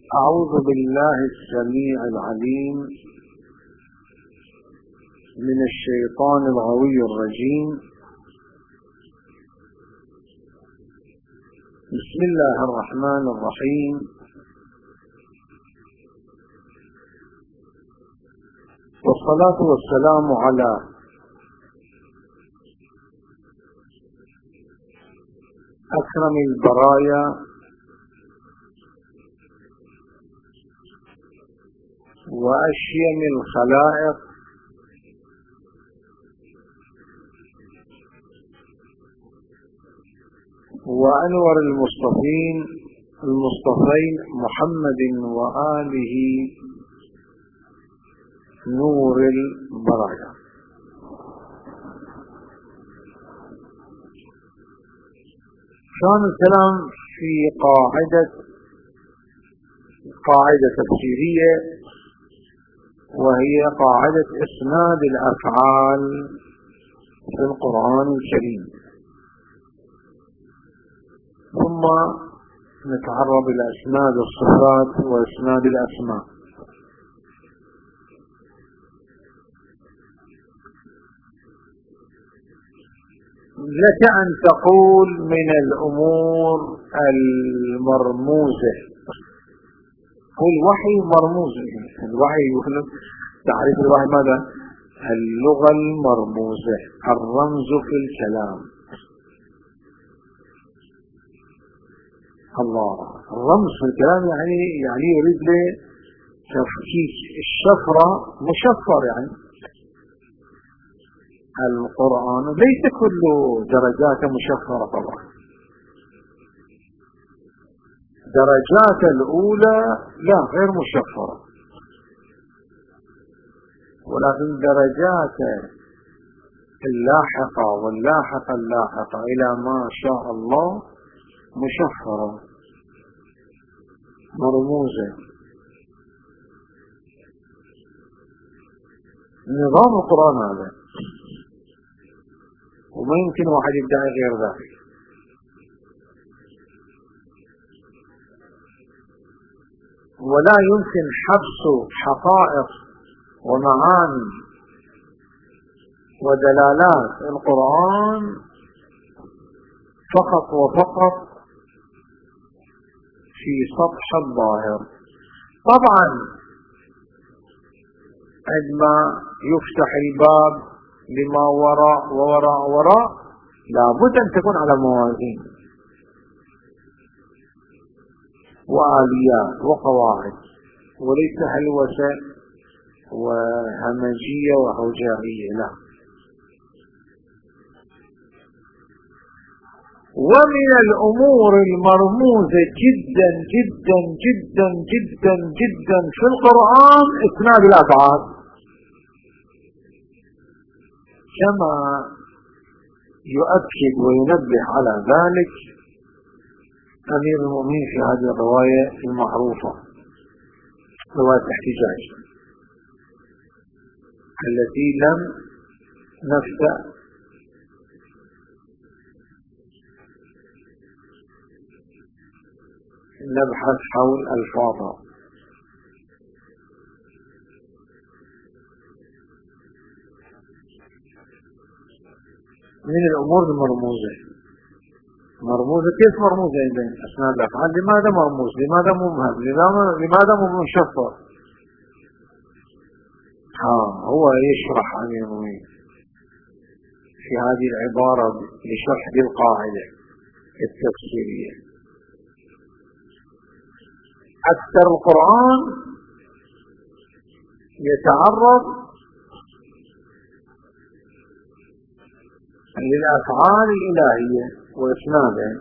أعوذ بالله السميع العليم من الشيطان الغوي الرجيم. بسم الله الرحمن الرحيم. والصلاة والسلام على أكرم البرايا وأشيم الخلائق وأنور المصطفين محمد وآله نور البرايا. كان الكلام في قاعدة تفسيرية، وهي قاعدة إسناد الأفعال في القرآن الكريم، ثم نتعرض إلى إسناد الصفات وإسناد الأسماء. لك أن تقول من الأمور المرموزة، والوحي مرموز. الوحي تعريف الوحي ماذا؟ اللغة المرموزة، الرمز في الكلام. الله، الرمز في الكلام يعني يريد له تفكيك الشفرة، مشفر. يعني القرآن ليس كل درجات مشفرة طبعا، درجات الأولى لا غير مشفرة، ولكن درجات اللاحقة واللاحقة إلى ما شاء الله مشفرة مرموزة. نظام القرآن هذا، وما يمكن واحد يدعي غير ذلك. ولا يمكن حبس حقائق ومعاني ودلالات القرآن فقط وفقط في سطح الظاهر. طبعا عندما يفتح الباب لما وراء لابد أن تكون على موازين وآليات وقواعد، وليس هلوسة وهمجية وهوجائية، لا. ومن الأمور المرموزة جدا جدا جدا جدا جدا في القرآن إسناد الأفعال، كما يؤكد وينبه على ذلك أمير المؤمنين في هذه الرواية المعروفة، رواية الاحتجاج التي لم نبحث حول ألفاظها. من الأمور المرموزة. كيف مرموزة بين أسناد الأفعال؟ لماذا مرموز؟ لماذا ممهد؟ لماذا مشفر؟ هو يشرح عن المؤمنين في هذه العبارة لشرح القاعدة التفسيرية. أكثر القرآن يتعرض للأفعال الإلهية وإسنادها،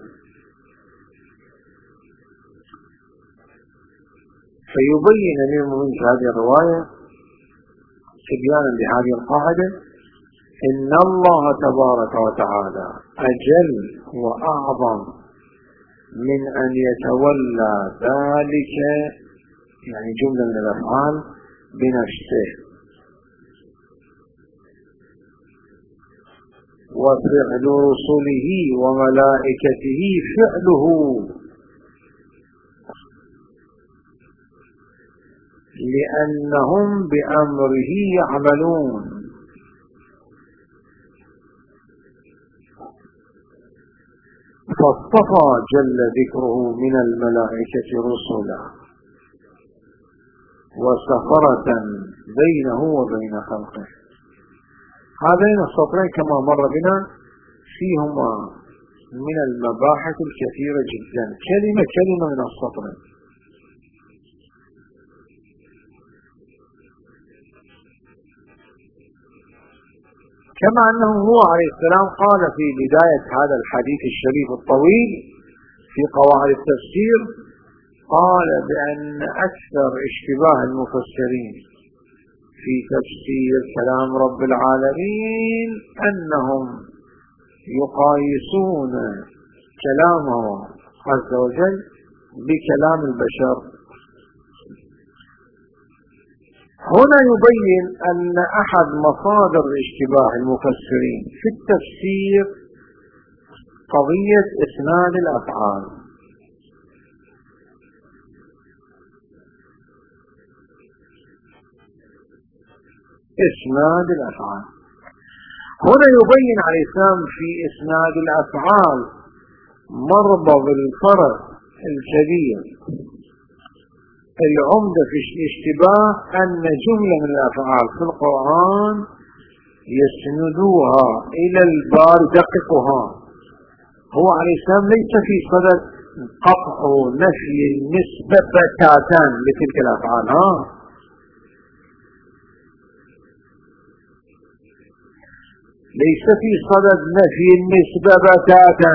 فيبين للمؤمن في هذه الرواية تبيانا لهذه القاعدة إن الله تبارك وتعالى أجل وأعظم من أن يتولى ذلك، يعني جملة من الأفعال، بنفسه. وفعل رسله وملائكته فعله، لأنهم بأمره يعملون. فاصطفى جل ذكره من الملائكة رسلا وسفرة بينه وبين خلقه. هذين السطرين كما مر بنا فيهما من المباحث الكثيرة جدا، كلمة كلمة من السطرين. كما أنه هو عليه السلام قال في بداية هذا الحديث الشريف الطويل في قواعد التفسير، قال بأن أكثر اشتباه المفسرين في تفسير كلام رب العالمين أنهم يقايسون كلامه عز وجل بكلام البشر. هنا يبين أن أحد مصادر اشتباه المفسرين في التفسير قضية إسناد الأفعال. إسناد الأفعال هنا يبين عليه السلام في إسناد الأفعال مربض الفرق الكبير العمدة في الاشتباه، أن جملة من الأفعال في القرآن يسندوها إلى البار دققها. هو عليه السلام ليس في صدد قطع نفي النسبة بتاتا لتلك الأفعال، ليس في صدد نفي النسبة بتاتا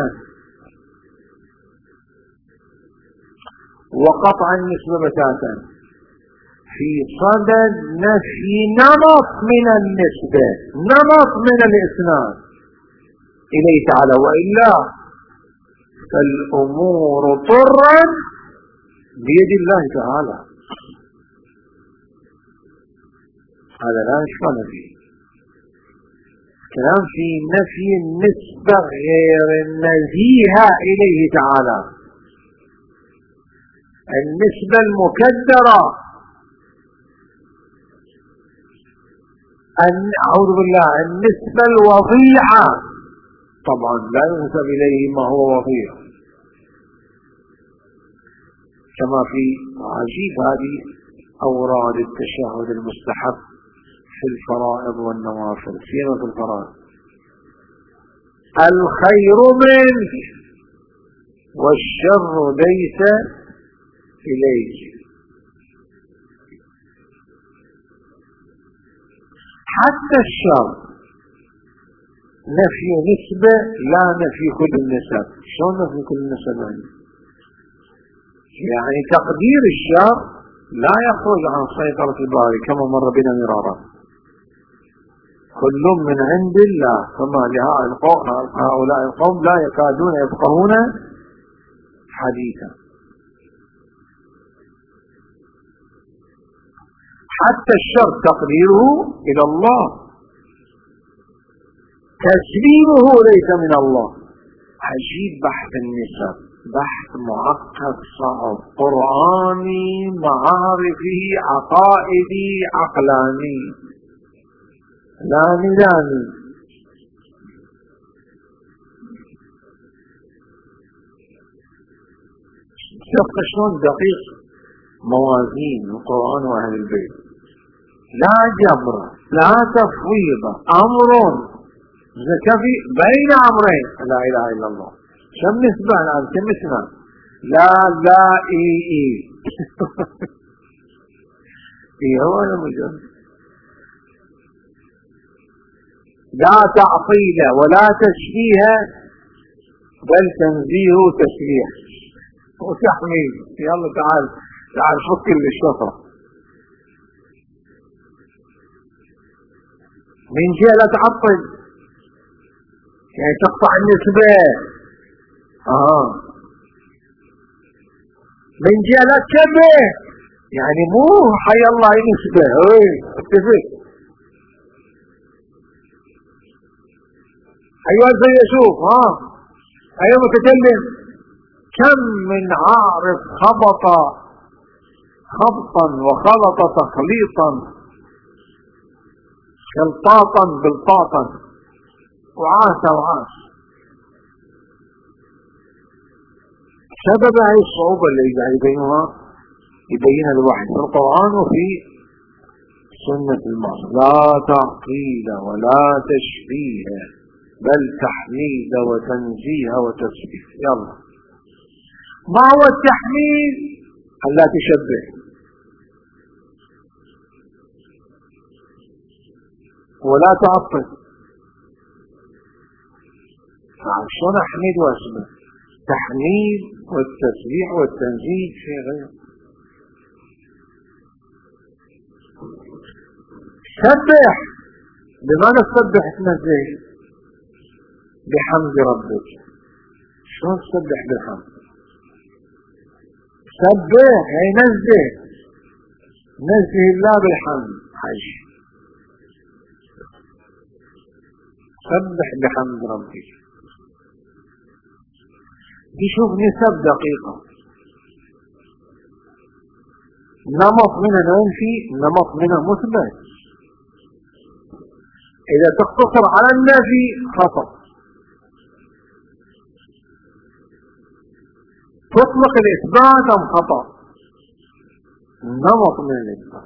وقطع النسبة بتاتا، في صدد نفي نمط من النسبة، نمط من الإسناد إليه تعالى، وإلا فالأمور طرا بيد الله تعالى. هذا لا إشكال فيه. كلام في نفي النسبة غير النزيهة إليه تعالى، النسبة المكدرة، أعوذ بالله، النسبة الوضيعة، طبعا لا ينسب إليه ما هو وضيع، كما في عجيب هذه أوراد التشهد المستحب في الفرائض والنوافل، فيما في الفرائض: الخير منك والشر ليس إليك. حتى الشر نفي نسبة لا نفي كل النسب. شلون نفي كل النسب؟ يعني تقدير الشر لا يخرج عن سيطرة الباري كما مر بنا مرارا. كل من عند الله، فما لهؤلاء القوم لا يكادون يفقهون حديثا. حتى الشر تقديره إلى الله، تسليمه ليس من الله. عجيب بحث النسب، بحث معقد صعب، قرآني معارفي عقائدي عقلاني لا ميزاني. شوف شلون دقيق موازين القرآن وأهل البيت، لا جبر لا تفويض، أمر زكفي بين أمرين، لا إله إلا الله. كم نسبة الآن؟ كم نسبة؟ لا إي هو المجرد، لا تعطيل ولا تشبيه، بل تنزيه وتسبيح وتحميد. يلا تعال فك الشفرة. من جهة لا تعطل، يعني تقطع النسبة، من جهة لا تشبه، يعني مو حي الله نسبة، اتفق. أيها الفيلسوف، أيها المتكلم، كم من عارف خبط خبطا وخلط تخليطا خلطاطا بلطاطا وعاش وعاش. سبب هذه الصعوبة اللي يبينها الوحي في القرآن وفي سنة المصر. لا تعطيل ولا تشبيه بل تحميد وتنزيه وتسبيح. يلا، ما هو التحميد؟ ألا تشبه، ولا تعطل. فعشان أحمد وأسبح، تحميد والتسبيح والتنزيه شيء غير. سبح، بماذا تسبح تنزه؟ بحمد ربك. شلون تسبح بالحمد؟ سبح أي نزه، نزه الله بالحمد. حج سبح بحمد ربك. يشوف نسب دقيقة، نمط منها ننفي، نمط منها مثبت. إذا تقتصر على النفي خطأ، تطلق الإثبات أم خطأ؟ نمط من الإثبات.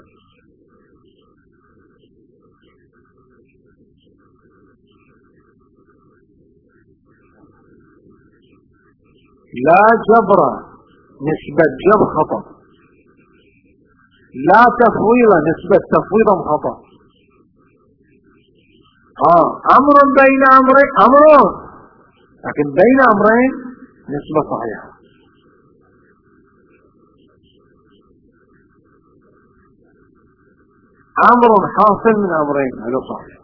لا جبر، نسبة جبر خطأ. لا تفويض، نسبة تفويض خطأ. أمر بين أمرين، أمر لكن بين أمرين نسبة صحيحة. أمر حاصل من أمرين، هذا صحيح.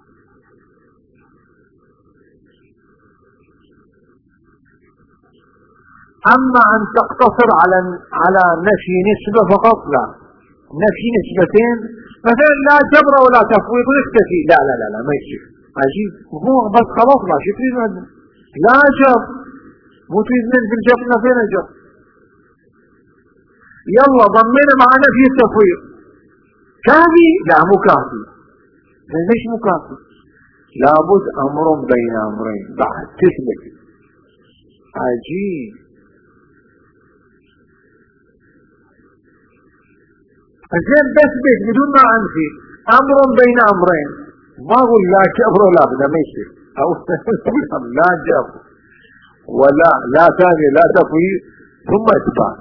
أما أن تقتصر على نفي نسبة فقط، لا. نفي نسبتين مثلا لا جبر ولا تفويض ونكتفي، لا لا لا لا ما يصير. عجيب، هو بس خلاص لا شو تريد منه؟ لا جبر، مو تريد من في الجبر فين الجبر؟ يلا ضمنا مع نفي التفويض. كافي؟ لا مو كافي. ليش مو كافي؟ لابد أمر بين أمرين بعد تثبت. عجيب. زين بثبت بدون ما أنفي أمر بين أمرين، ما أقول لا جبر ولا بدا ما يصير، أو لا جبر ولا لا ثاني لا تفويض ثم إثبات.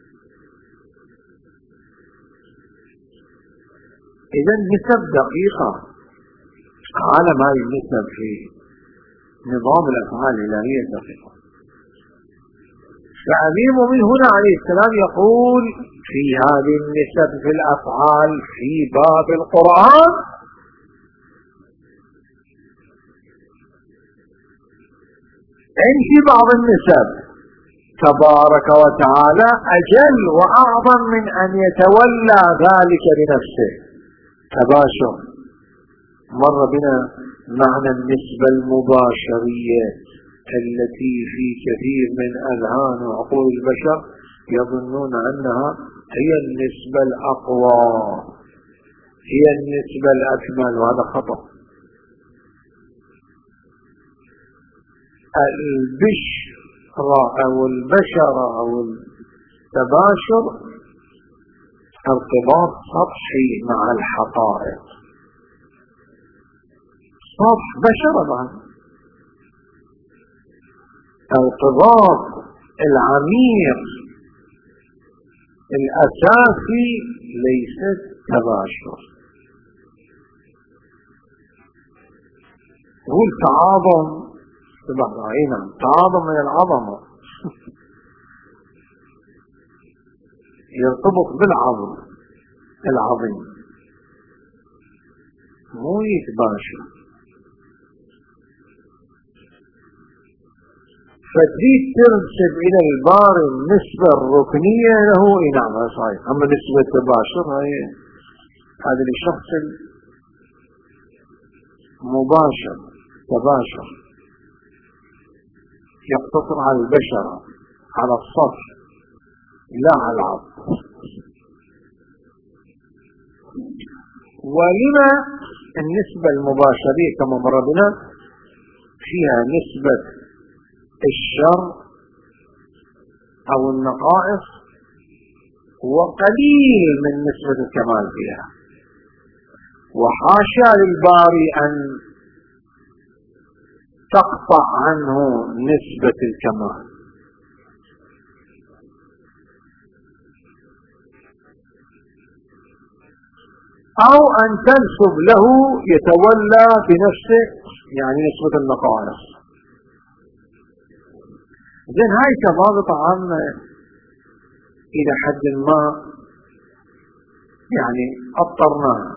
إذا نسب دقيقة على ما ينسب في نظام الأفعال الإلهية دقيقة. فعليم من هنا عليه السلام يقول في هذه النسب في الأفعال في باب القرآن إن في بعض النسب تبارك وتعالى أجل وأعظم من أن يتولى ذلك بنفسه. تباشر مر بنا معنى النسبة المباشرية التي في كثير من أذهان وعقول البشر يظنون أنها هي النسبة الأقوى، هي النسبة الأكمل، وهذا خطأ. البشرة أو البشرة أو التباشر ارتباط سطحي مع الحقائق، سطح بشرة معه. الارتباط العميق الأساسي ليس تباشر. هو التعاظم، تعاظم من العظمة يرتبط بالعظم العظيم، مو يتباشر. فتريد تنسب إلى الباري النسبة الركنية له، نعم صحيح. أما نسبة التباشر هذا للشخص المباشر تباشر، يقتصر على البشرة، على السطح، لا على العظم. ولما النسبة المباشرية كما مر بنا فيها نسبة الشر أو النقائص وقليل من نسبة الكمال فيها، وحاشا للباري أن تقطع عنه نسبة الكمال. أو أن تنسب له يتولى بنفسه يعني نسبة النقائص. إذن هاي كضابط عامة إلى حد ما يعني أضطرناها.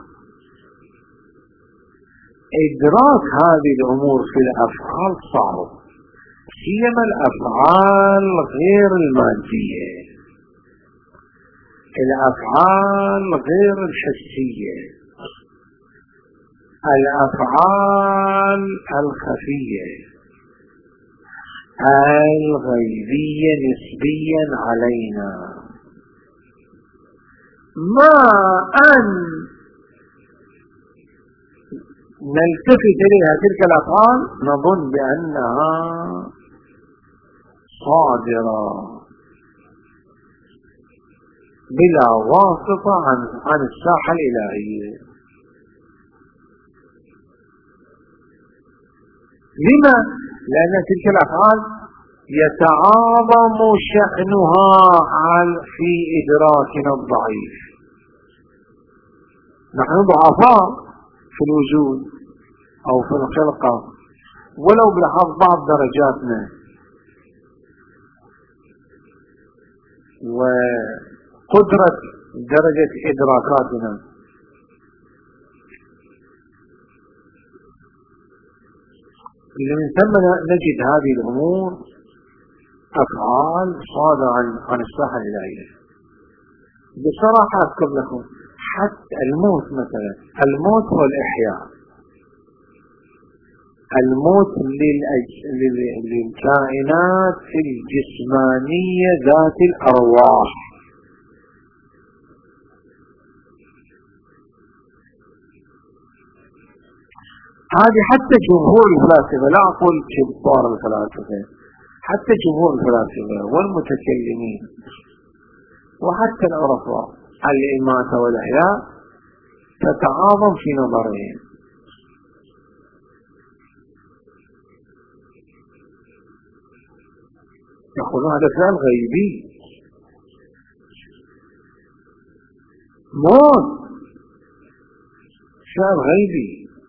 إدراك هذه الأمور في الأفعال صعب، سيما الأفعال غير المادية، الأفعال غير الحسية، الأفعال الخفية الغيبية نسبيا علينا، ما أن نلتفت إليها تلك الأفعال نظن بأنها صادرة بلا واسطة عن الساحة الإلهية. لما؟ لأن تلك الأفعال يتعاظم شأنها في إدراكنا الضعيف. نحن ضعفاء في الوجود أو في الخلقة ولو بلحظ بعض درجاتنا، وقدرة درجة إدراكاتنا. من ثم نجد هذه الأمور أفعال صادرة عن الساحة الإلهية. بصراحة أذكر لكم حتى الموت مثلا، الموت والإحياء، الموت للكائنات الجسمانية ذات الأرواح، هذه حتى جمهور الفلاسفة، لا أقول كبار الفلاسفة، حتى جمهور الفلاسفة والمتكلمين وحتى العرفاء الإماتة والإحياء تتعاظم في نظرهم. يقولون هذا فعل غيبي، موت فعل غيبي،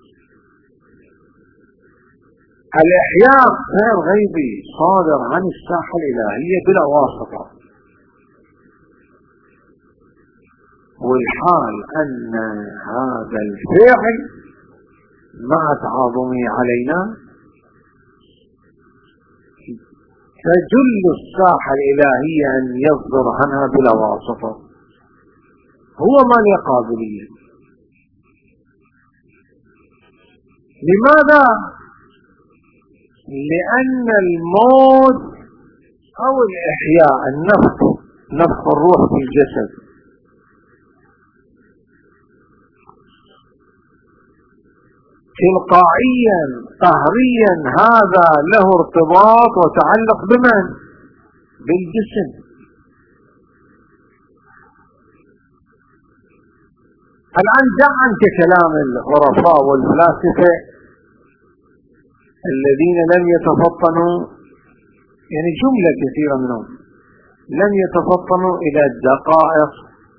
الإحياء فعل غيبي صادر عن الساحة الإلهية بلا واسطة. والحال أن هذا الفعل مع تعاظمه علينا تجل الساحة الإلهية أن يصدر عنها بلا واسطة، هو ما له قابلية. لماذا؟ لأن الموت أو الإحياء، نفخ الروح في الجسد، تلقائيا قهريا هذا له ارتباط وتعلق بمن؟ بالجسم. الآن دع عنك كلام العرفاء والفلاسفة الذين لم يتفطنوا، يعني جملة كثيرة منهم لم يتفطنوا إلى الدقائق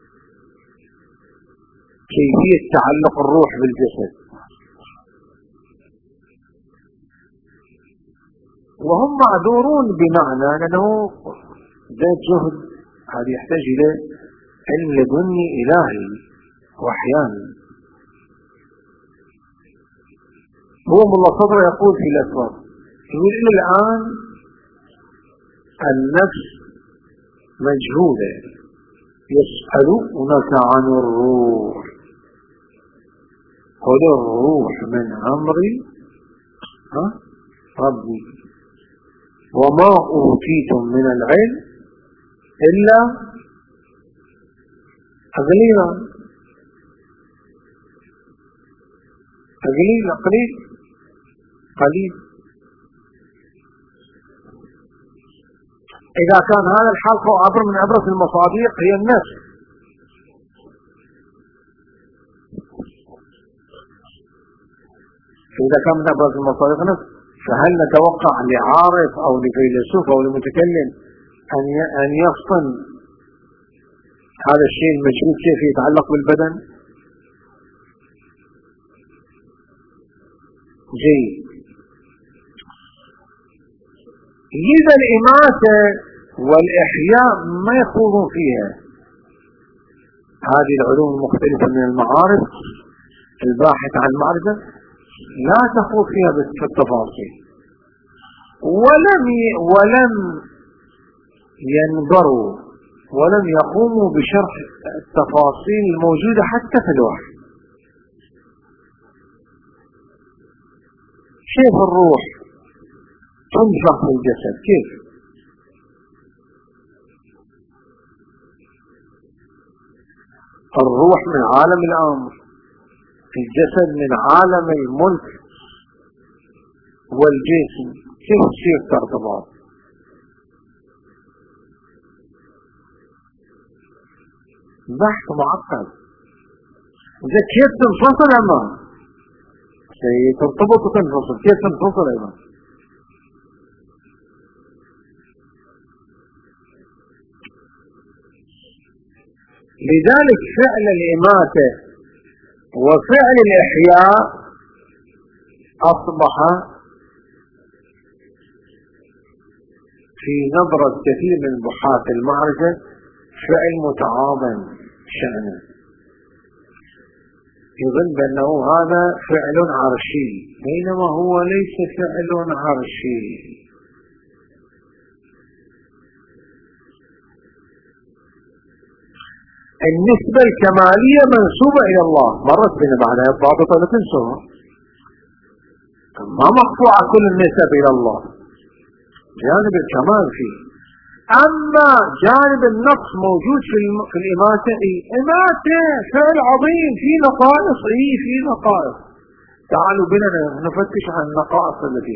كيفية تعلق الروح بالجسد، وهم معذورون بمعنى أنه ذات جهد، هذا يحتاج إلى علم لدني إلهي وأحيانا. هو ملا صدر يقول في الأسواق، يقول إلى الآن النفس مجهولة، يسألونك عن الروح قل الروح من أمر ربي وما أوتيتم من العلم إلا قليلا. قليل. إذا كان هذا الحلقة عبر من أبرز المصادق هي النفس، إذا كان من أبرز المصادق نفس، فهل نتوقع لعارف أو لفيلسوف أو لمتكلم أن يفطن هذا الشيء المجهول كيف يتعلق بالبدن؟ جيد. لذا الإماتة والإحياء ما يخوضون فيها هذه العلوم المختلفة من المعارف الباحثة عن المعرفة، لا تخوض فيها بالتفاصيل، ولم ينظروا ولم يقوموا بشرح التفاصيل الموجودة حتى في الوحي. كيف الروح تنفخ في الجسد؟ كيف؟ الروح من عالم الأمر، الجسد من عالم الملك والجسم، كيف تصير ارتباط؟ بحث معقد. إذا كيف تنفصل أما ترتبط وتنفصل، كيف تنفصل أيضا؟ لذلك فعل الإماتة وفعل الإحياء أصبح في نظرة كثير من بحاث المعرفة فعل متعاظم شأنه، يظن بأنه هذا فعل عرشي، بينما هو ليس فعل عرشي. النسبة الكمالية منسوبة إلى الله، مرت بنا بعدها ضابطة لا تنسوها، ما مقطوعة كل النسب إلى الله، جانب الكمال فيه. أما جانب النقص موجود في الإماتة. إماتة فعل عظيم، في نقائص، في نقائص. تعالوا بنا نفتش عن النقائص التي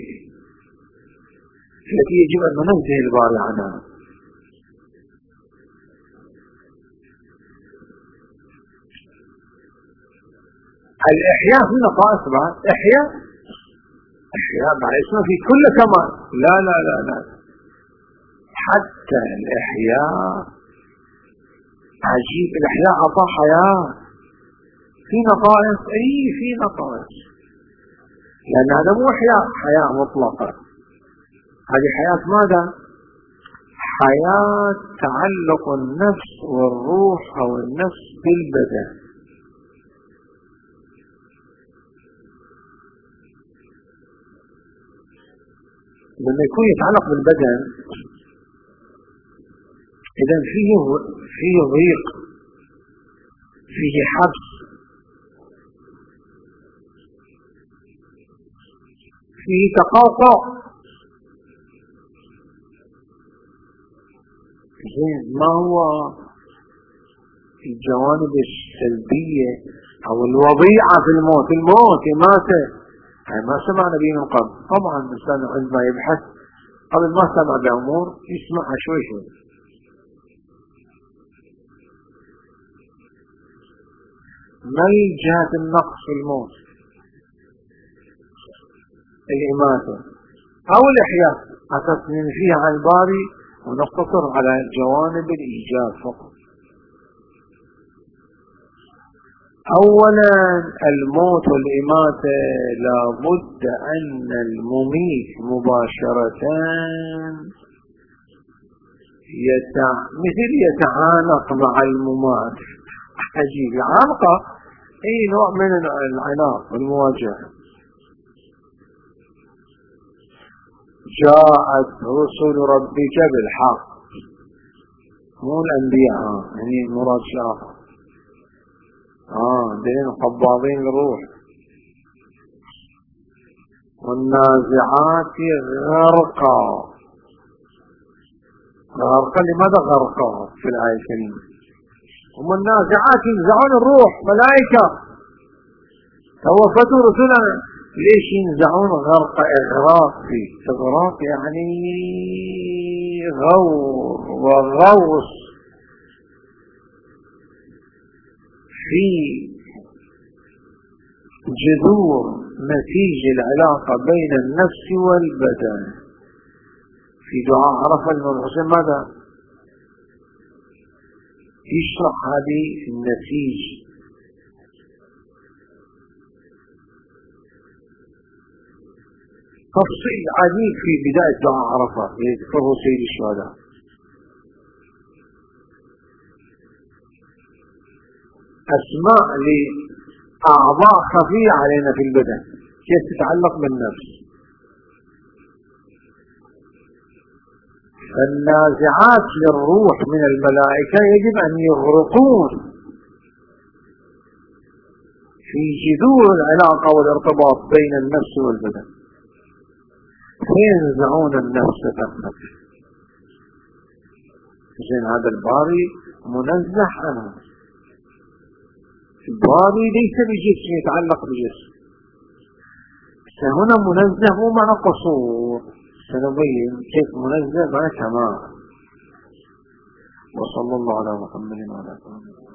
يجب أن ننزه الباري عنها. الإحياء في نقائص بعد، إحياء بعد اسمه في كل كمال. لا لا لا لا، حتى الإحياء عجيب، الإحياء عطى حياة. في نقائص، في نقائص، لأن هذا مو حياة مطلقة، هذه حياة ماذا؟ حياة تعلق النفس والروح أو النفس بالبدن. لما يكون يتعلق بالبدن إذن فيه ضيق، فيه حبس، فيه تقاطع. ما هو الجوانب السلبية أو الوضيعة في الموت؟ الموت ماته، ما سمعنا به من قبل. طبعا الإنسان عندما يبحث قبل ما سمع بأمور يسمعها شوي شوي. ما جهة النقص في الموت؟ الإماتة أو الإحياء، أساس ننفيها عن الباري ونقتصر على جوانب الإيجاب فقط. أولا الموت والإماتة لابد أن المميت مباشرة مثل يتعانق مع الممات. عجيب، العنقة أي نوع من العناق والمواجهة. جاءت رسل ربك بالحق، مو الأنبياء، يعني مراد شاء دين قباضين الروح. والنازعات غرقا. لماذا غرقا في الآية الكريمة؟ هم النازعات ينزعون الروح، ملائكة توفتوا رسلنا. ليش ينزعون غرق إغراق فيه؟ إغراق يعني غور وغوص في جذور نسيج العلاقة بين النفس والبدن. في دعاء عرفة الإمام الحسين ماذا يشرح؟ هذه النسيج. تفصيل عديد في بداية دعاء عرفة يذكره سيد الشهداء. أسماء لأعضاء خفية علينا في البدن كيف تتعلق بالنفس. النازعات للروح من الملائكة يجب أن يغرقون في جذور العلاقة والارتباط بين النفس والبدن فينزعون النفس تنفس. زين هذا الباري منزه عنه. الباري ليس بجسم يتعلق بجسم. هنا منزه مو معنى قصور، سنبين كيف منزه معنى كمال. وصلى الله على محمد وعلى آله.